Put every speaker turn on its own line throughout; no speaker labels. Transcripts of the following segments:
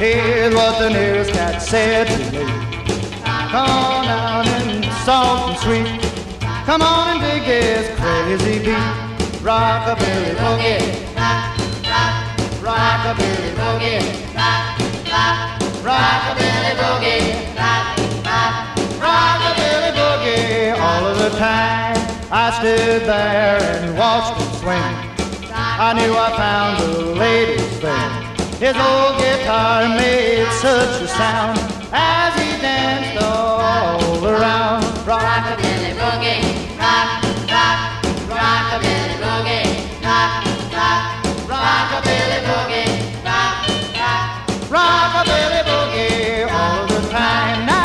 Here's what the nearest cat said to me. Come on down and soft and sweet. Come on and dig this crazy beat. Rockabilly boogie, rockabilly boogie, rockabilly boogie, rockabilly boogie. All of the time I stood there and watched him swing, I knew I found the lady's thing. His old guitar made such a sound as he danced all around.
Rockabilly boogie, rock, rock, rockabilly boogie, rock, rock, rockabilly boogie, rock, rock,
rockabilly boogie all the time now.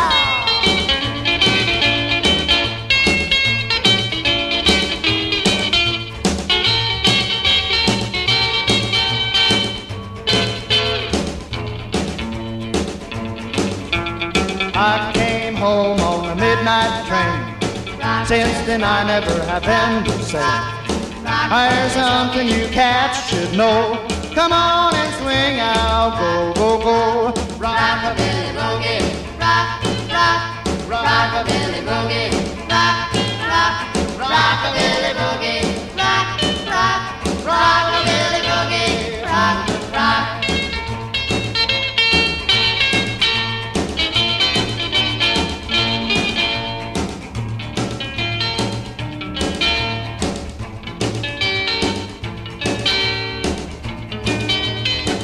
I came home on a midnight train. Since then I never have been the same. There's something you cats should know. Come on and swing out, go, go, go.
rockabilly boogie, rock, rock, rockabilly boogie, rock, rock, rockabilly boogie, rock, rock, rockabilly boogie, rock, rock.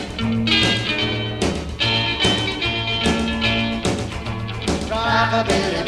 Rockabilly